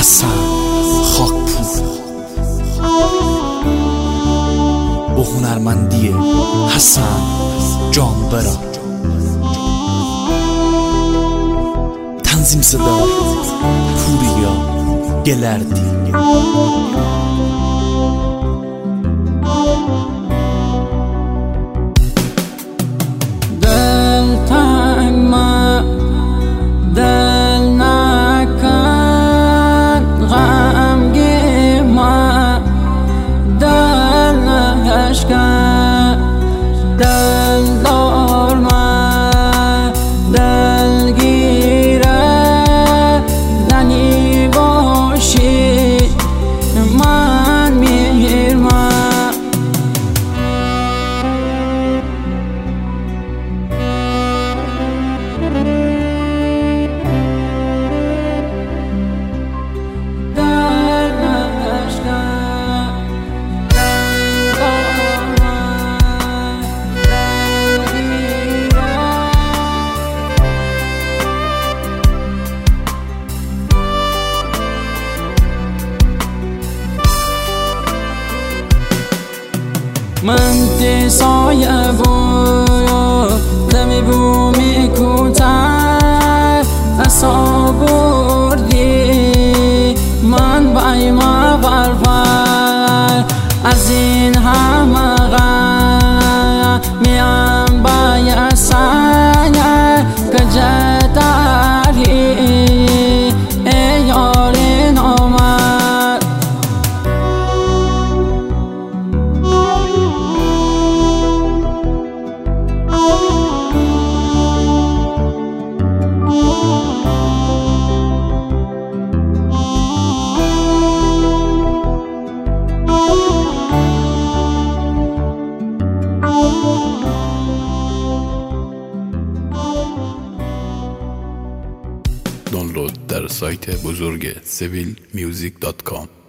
حسن خاکپور با هنرمندی حسن جانبرا، تنظیم صدا پوریا گلردی. من تی سایه بویو دمی بومی کوتر اصا بردی من بای ما برفر از این همه غمیم بای سنگ کجا داری ای یاری نامرد. دانلود در سایت بزرگ civilmusic.com.